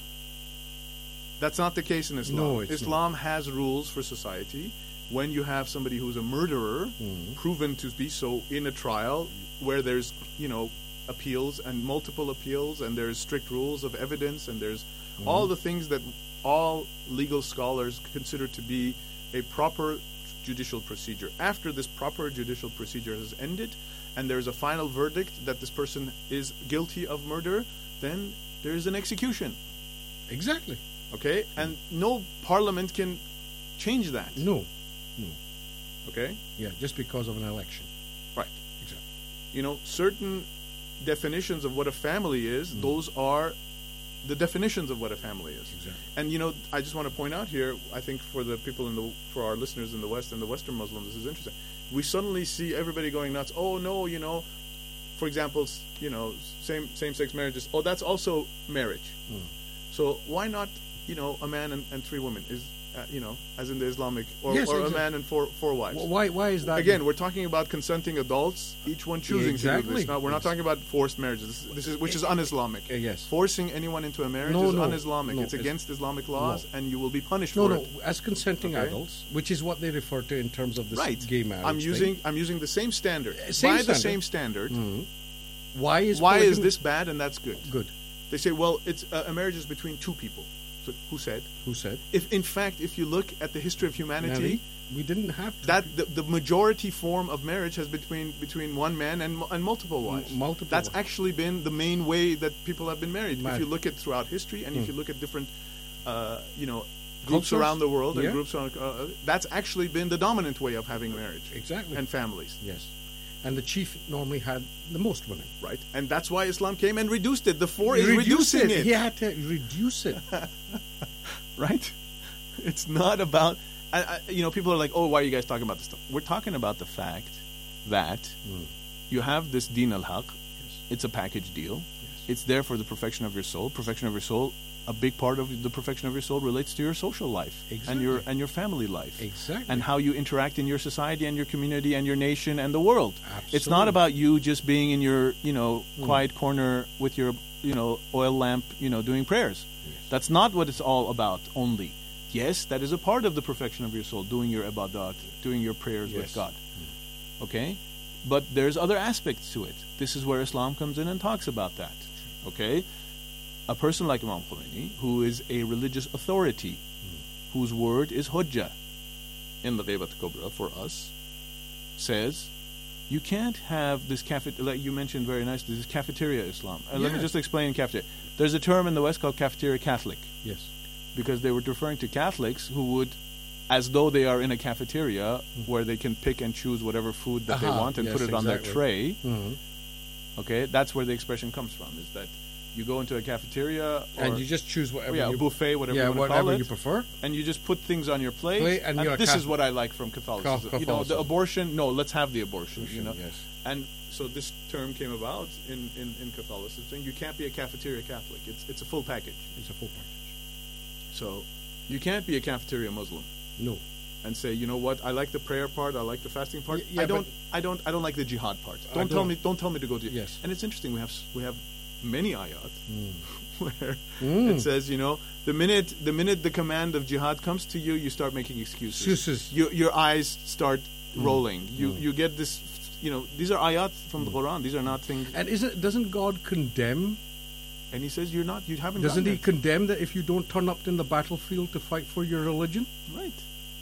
that's not the case in Islam. No, it's Islam has rules for society. When you have somebody who's a murderer, Mhm. proven to be so in a trial, where there's, you know, appeals and multiple appeals, and there's strict rules of evidence, and there's Mhm. all the things that all legal scholars consider to be a proper judicial procedure. After this proper judicial procedure has ended, and there's a final verdict that this person is guilty of murder, then there is an execution. Exactly. Okay? And no parliament can change that. No. No. Okay? Yeah, just because of an election. Right. Exactly. You know, certain definitions of what a family is, those are the definitions of what a family is. Exactly. And you know, I just want to point out here, I think for the people in the, for our listeners in the West and the Western Muslims, this is interesting. We suddenly see everybody going nuts. Oh no, you know, for example, s- you know, same same-sex marriages. Oh, that's also marriage. Mm. So why not, you know, a man and, and three women is, uh, you know, as in the Islamic, or, Yes, or a exactly. man and four four wives. Well, why? Why is that? Again, we're talking about consenting adults, each one choosing to do Exactly. this. Now, we're not Yes. talking about forced marriages. This, this is which is un-Islamic. Uh, yes. Forcing anyone into a marriage No, is no, un-Islamic. no, it's it's- against Islamic laws, no. and you will be punished No, for no. it. As consenting Okay. adults, which is what they refer to in terms of this Right. gay marriage. I'm using thing. I'm using the same standard. Same By the standard. same standard. Mhm. Why is why is polygamy- this bad and that's good? Good. They say, well, it's uh, a marriage is between two people. So who said? Who said? If in fact, if you look at the history of humanity, Nelly, we didn't have to. that the, the majority form of marriage has between between one man and, mu- and multiple wives. multiple That's wives. actually been the main way that people have been married. If Married. you look at throughout history, and if Mm. you look at different, uh, you know, groups Cultures? around the world and Yeah. groups around, uh, that's actually been the dominant way of having marriage. Exactly. And families. Yes. And the chief normally had the most women. Right. And that's why Islam came and reduced it. The four is Reduce reducing it. it. He had to reduce it. Right? It's not about, I, I, you know, people are like, oh, why are you guys talking about this stuff? We're talking about the fact that Mm. you have this Deen al-Haq. It's a package deal. It's there for the perfection of your soul. Perfection of your soul, a big part of the perfection of your soul relates to your social life and your and your family life. Exactly. And how you interact in your society and your community and your nation and the world. It's Absolutely. not about you just being in your, you know, Mm. quiet corner with your, you know, oil lamp, you know, doing prayers. That's not what it's all about only. Yes, that is a part of the perfection of your soul, doing your ibadat, doing your prayers with Yes. God. Okay? But there's other aspects to it. This is where Islam comes in and talks about that. Okay? A person like Imam Khomeini, who is a religious authority, whose word is hujjah in the Ghaybat Kubra for us, says, you can't have this cafeteria, like you mentioned very nicely, this cafeteria Islam. Uh, Let me Yeah. just explain cafeteria. There's a term in the West called cafeteria Catholic. Yes. Because they were referring to Catholics who would, as though they are in a cafeteria where they can pick and choose whatever food that they Aha, want and yes, put it on their exactly. tray. Mhm. Okay, that's where the expression comes from, is that you go into a cafeteria or, And you just choose whatever yeah, you- a buffet, whatever yeah, you want to whatever call it, you prefer. and you just put things on your plate. Plate, and you're a this Cath- is what I like from Catholicism. Cath- You know, the Catholicism. abortion. No, let's have the abortion. you Abortion, know, yes. and so this term came about in, in, in Catholicism, saying you can't be a cafeteria Catholic. It's it's a full package. It's a full package. So You can't be a cafeteria Muslim. No. And say, you know what? I like the prayer part. I like the fasting part. Y- yeah, I don't. but- I don't. I don't like the jihad part. I Don't tell don't- me. Don't tell me to go to. Yes. And it's interesting. We have s- we have many ayat Mm. where Mm. it says, you know, the minute the minute the command of jihad comes to you, you start making excuses. Excuses. Your your eyes start Mm. rolling. You Mm. you get this. You know, these are ayat from the Quran. These are not things. And isn't doesn't God condemn? And he says, you're not. You haven't. Doesn't gotten He it. condemn that if you don't turn up in the battlefield to fight for your religion? Right.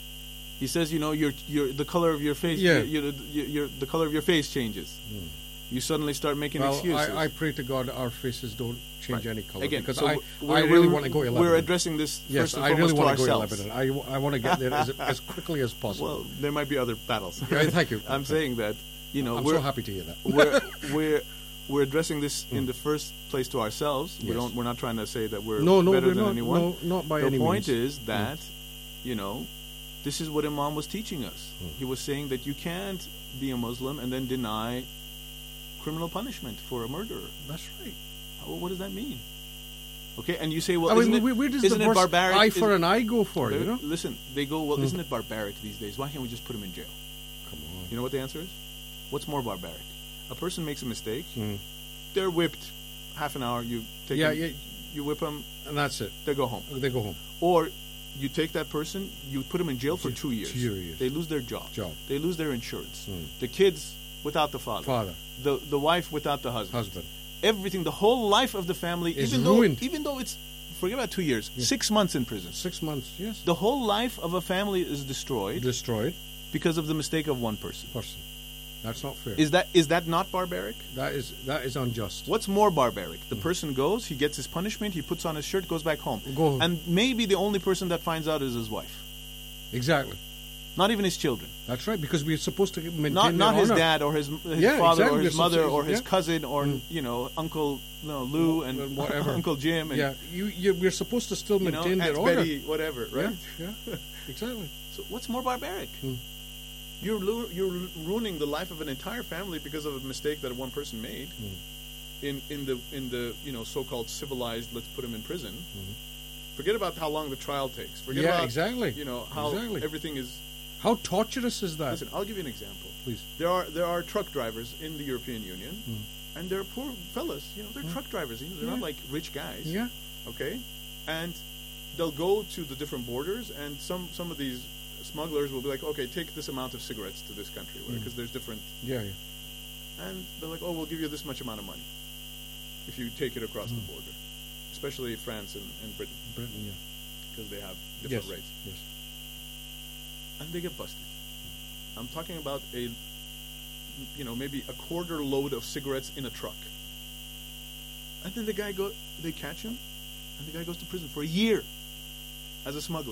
He says, you know, your your the color of your face, Yeah. your, your, your, your the color of your face changes. Mm. You suddenly start making Well, excuses. I, I pray to God that our faces don't change Right. any color. Again, because so I, we're- I we're- really want to go to Lebanon. we're addressing this Yes, first and I really foremost to want to go to ourselves. Lebanon. I, I want to get there as, as quickly as possible. Well, there might be other battles. Yeah, thank you. I'm saying that, you know, I'm we're so happy to hear that. we're we're we're addressing this in the first place to ourselves. We Yes. don't. We're not trying to say that we're No, no, better we're than not- anyone. no, not by the any point means. is that, you know, this is what Imam was teaching us. He was saying that you can't be a Muslim and then deny criminal punishment for a murderer. That's right. How, what does that mean? Okay, and you say, well, I mean, isn't it, where- where does isn't the it verse barbaric? eye for Is- an eye go for, you They- know? Listen, they go, well, Hmm. isn't it barbaric these days? Why can't we just put him in jail? Come on. You know what the answer is? What's more barbaric? A person makes a mistake, Hmm. they're whipped half an hour, you take Yeah, them, yeah. you whip them, And that's it. they go home. They go home. Or you take that person, you put them in jail for two years. Two years. They lose their job. Job. They lose their insurance. Hmm. The kids without the father. Father. The the wife without the husband. Husband. Everything, the whole life of the family, Is even ruined. though even though it's forget about two years, Yeah. six months in prison. Six months, yes. The whole life of a family is destroyed Destroyed. because of the mistake of one person. Person. That's not fair. Is that is that not barbaric? that is that is unjust. What's more barbaric? The person goes, he gets his punishment, he puts on his shirt, goes back home. Go home. And maybe the only person that finds out is his wife. Exactly. Not even his children. That's right, because we're supposed to maintain Not not their his honor. dad or his, his Yeah, father exactly. or his We're mother supposed- or his yeah. cousin or Mm. you know Uncle no, Lou and Well, whatever. Uncle Jim and yeah, you, you we're supposed to still you know, maintain Aunt their honor. Betty, whatever, right? Yeah, yeah. Exactly. So what's more barbaric? Hmm. You're lu- you're ruining the life of an entire family because of a mistake that one person made. Hmm. In in the in the you know so-called civilized, let's put him in prison. Hmm. Forget about how long the trial takes. Forget Yeah, about exactly. You know how Exactly. everything is. How torturous is that? Listen, I'll give you an example. Please. There are there are truck drivers in the European Union, Hmm. and they're poor fellas. You know, they're Hmm. truck drivers. You know, they're not Yeah. like rich guys. Yeah. Okay, and they'll go to the different borders, and some some of these smugglers will be like, okay, take this amount of cigarettes to this country, because Mm. there's different. Yeah, yeah. And they're like, oh, we'll give you this much amount of money if you take it across Mm. the border, especially France and, and Britain, Britain, yeah. because they have different Yes. rates. Yes. And they get busted. I'm talking about a, you know, maybe a quarter load of cigarettes in a truck. And then the guy go, they catch him, and the guy goes to prison for a year as a smuggler.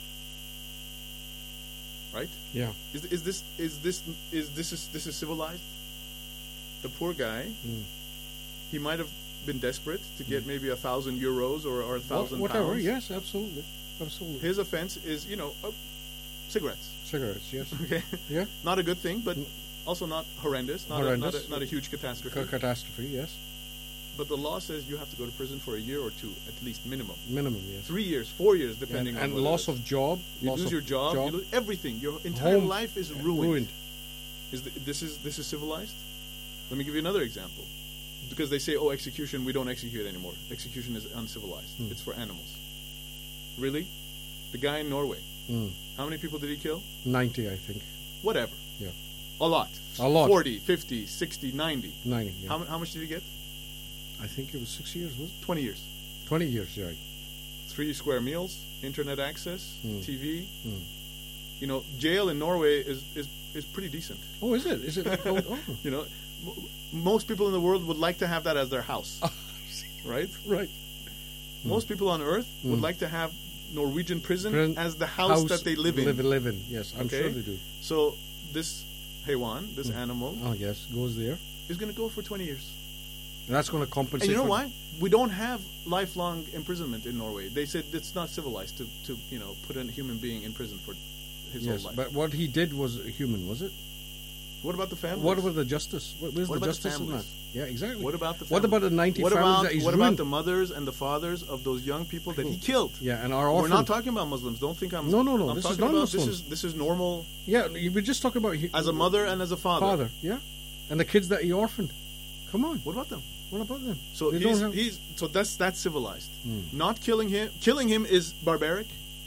Right? Yeah. Is, is this is this is this is this is civilized? The poor guy, Mm. he might have been desperate to get maybe a thousand euros or, or a thousand Whatever. pounds. Yes, absolutely, absolutely. His offense is, you know, uh, cigarettes. Cigarettes. Yes. Okay. Yeah. Not a good thing, but also not horrendous. Not, Horrendous. A, not, a, not a huge catastrophe. Ca- catastrophe. Yes. But the law says you have to go to prison for a year or two, at least minimum. Minimum. Yes. Three years, four years, depending and, on and what it loss is. of job. You loss lose of your job, you lose everything. Your entire Home. life is Yeah, ruined. ruined. Is the, this is this is civilized? Let me give you another example. Because they say, oh, execution, we don't execute anymore. Execution is uncivilized. Hmm. It's for animals. Really? The guy in Norway, Mm. how many people did he kill? Ninety, I think. Whatever. Yeah. A lot. A lot. forty, fifty, sixty, ninety. Ninety. Yeah. How, mu- how much did he get? I think it was six years. Was it? twenty years. Twenty years. Right. Three square meals, internet access, Hmm. T V. Mm. You know, jail in Norway is, is, is pretty decent. Oh, is it? Is it? oh, oh. You know, m- most people in the world would like to have that as their house. Right? Right. Most people on earth would Mm. like to have Norwegian prison, Prison- as the house, that they live in. Live, live in. Yes, I'm Okay? sure they do. So this haywan, this Mm. animal, Oh yes, goes there. is going to go for twenty years. And that's going to compensate. And you know for- why? We don't have lifelong imprisonment in Norway. They said it's not civilized to, to you know, put a human being in prison for his Yes, whole life. but what he did was human, was it? What about the families? What about the justice? Where- Where's What the about justice the in that? families? Yeah, exactly. What about the What family? about the ninety what families about, that he's What ruined? about the mothers and the fathers of those young people that he killed? Yeah, and our We're orphans. not talking about Muslims. Don't think I'm. No, no, no. I'm This talking is not about Muslims. this is this is normal. Yeah, you were just talking about he, As a mother and as a father. Father, yeah, and the kids that he orphaned. Come on. What about them? What about them? So They he's, don't have- he's so that's that's civilized. Hmm. Not killing him. Killing him is barbaric.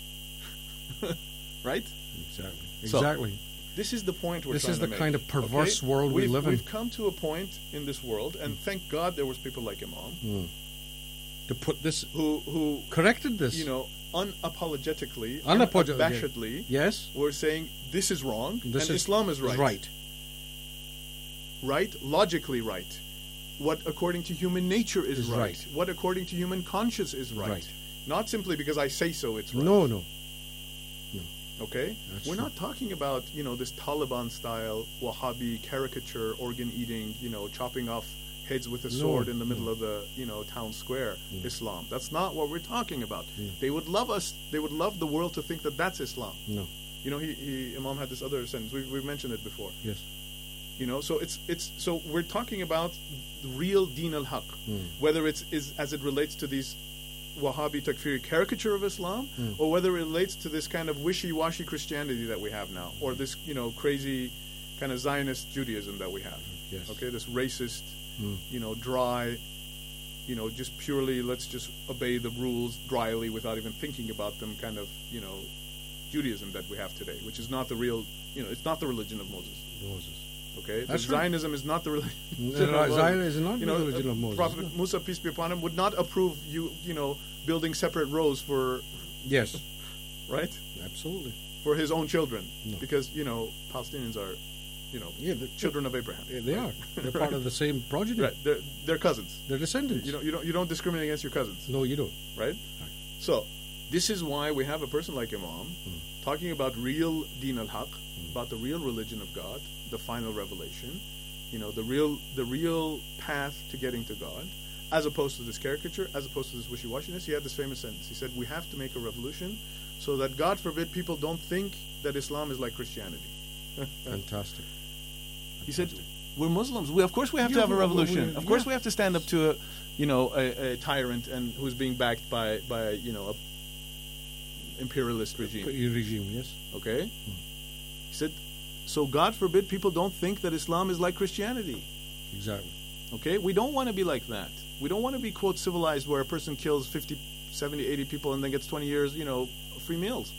Right? Exactly. So, Exactly. this is the point we're This trying is to the make, kind of perverse okay? world we we've, live in. We've come to a point in this world, and thank God there was people like Imam Hmm. To put this, who who corrected this. you know, unapologetically, Unapologetic- unabashedly, yes, were saying this is wrong This and is- Islam is is right. right. Right, logically right. What according to human nature is, Is right. right. What according to human conscience is right. Right. Not simply because I say so, it's right. No, no. Okay, That's we're true. not talking about you know this Taliban style Wahhabi caricature, organ eating, you know, chopping off heads with a No, sword in the no. middle of the you know town square. Mm. Islam. That's not what we're talking about. Mm. They would love us. They would love the world to think that that's Islam. No. You know, he, he Imam had this other sentence. We, we've mentioned it before. Yes. You know, so it's it's so we're talking about the real Deen al-Haq, Mm. whether it's is as it relates to these Wahhabi Takfiri caricature of Islam, Mm. or whether it relates to this kind of wishy-washy Christianity that we have now, or this you know crazy kind of Zionist Judaism that we have. Yes. Okay, this racist, Mm. you know, dry, you know, just purely let's just obey the rules dryly without even thinking about them kind of you know Judaism that we have today, which is not the real, you know, it's not the religion of Moses. Moses. Okay, That's the right. Zionism is not the religion. No, of Zionism is not you the know, religion of Moses, Prophet no. Musa, peace be upon him, would not approve you, you know, building separate rows for, Yes. right, Absolutely. for his own children, No. because you know Palestinians are, you know, Yeah, the- children of Abraham. Yeah, they right? are. They're part of the same progeny. Right, they're, they're cousins. They're descendants. You don't, you don't, you don't discriminate against your cousins. No, you don't. Right? So, this is why we have a person like Imam Hmm. talking about real Deen al-Haq, about the real religion of God, the final revelation, you know, the real the real path to getting to God, as opposed to this caricature, as opposed to this wishy-washiness. He had this famous sentence. He said, we have to make a revolution so that, God forbid, people don't think that Islam is like Christianity. Fantastic. He said, we're Muslims. We, of course we have Yeah, to have a we- we- revolution. we- of course yeah. we have to stand up to a, you know, a, a tyrant and who's being backed by, by you know, a imperialist regime. Regime, yes. Okay? He said, so God forbid people don't think that Islam is like Christianity. Exactly. Okay? We don't want to be like that. We don't want to be, quote, civilized where a person kills fifty, seventy, eighty people and then gets twenty years, you know, free meals.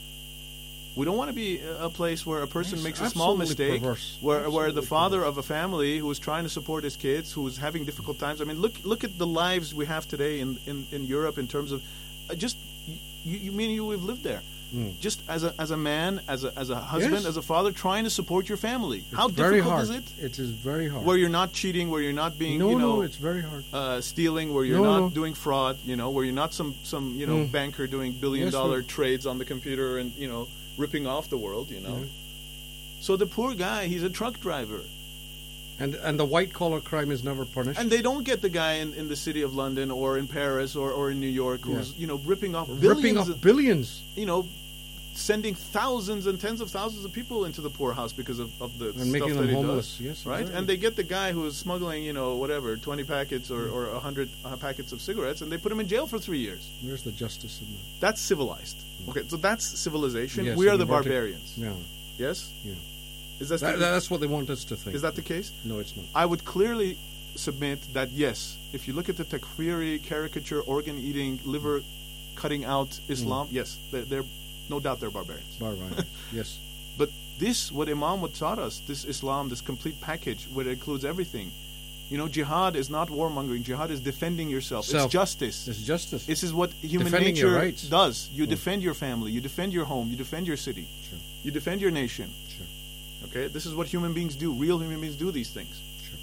We don't want to be a place where a person Yes, makes a small absolutely mistake, perverse. where where the Absolutely father of a family who is trying to support his kids, who is having difficult times. I mean, look look at the lives we have today in, in, in Europe in terms of uh, just you, you mean you we've lived there. Mm. Just as a as a man, as a as a husband, Yes. as a father, trying to support your family. It's How very difficult hard. is it? It is very hard. Where you're not cheating, where you're not being, no, you know, no, it's very hard. uh, stealing, where you're No, not no. doing fraud, you know, where you're not some some you know Mm. banker doing billion Yes, dollar we- trades on the computer and you know ripping off the world, you know. Yeah. So the poor guy, he's a truck driver. And and the white collar crime is never punished. And they don't get the guy in, in the city of London or in Paris or, or in New York who's, Yeah. you know, ripping off billions. ripping off billions. You know, sending thousands and tens of thousands of people into the poorhouse because of, of the And stuff making that them he homeless. does. Yes, Right? exactly. And they get the guy who is smuggling, you know, whatever, twenty packets or, or one hundred uh, packets of cigarettes, and they put him in jail for three years. Where's the justice in that? That's civilized. Okay, so that's civilization. Yes, we are and the vertic- barbarians. Yeah. Yes? Yeah. Is that, That- the, that's what they want us to think. is that the case? No, it's not. I would clearly submit that yes, if you look at the takfiri caricature, organ eating, liver cutting out Islam, yes, they're, they're no doubt they're barbarians. Barbarians. Yes. But this, what Imam would taught us, this Islam, this complete package, where it includes everything. You know, jihad is not warmongering. Jihad is defending yourself. Self. It's justice. It's justice. This is what human Defending nature your rights. does. You Mm. defend your family. You defend your home. You defend your city. Sure. You defend your nation. Sure. Okay, this is what human beings do. Real human beings do these things. Sure.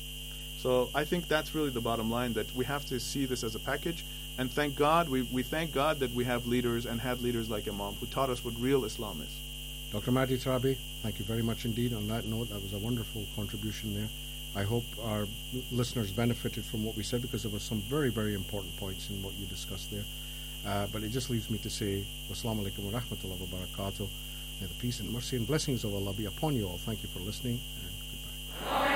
So I think that's really the bottom line, that we have to see this as a package. And thank God, we, we thank God that we have leaders and had leaders like Imam who taught us what real Islam is. Doctor Mahdi Trabi, thank you very much indeed. On that note, that was a wonderful contribution there. I hope our listeners benefited from what we said, because there were some very, very important points in what you discussed there. Uh, but it just leaves me to say, wassalamu alaikum wa rahmatullahi wa barakatuh. May the peace and mercy and blessings of Allah be upon you all. Thank you for listening, and goodbye.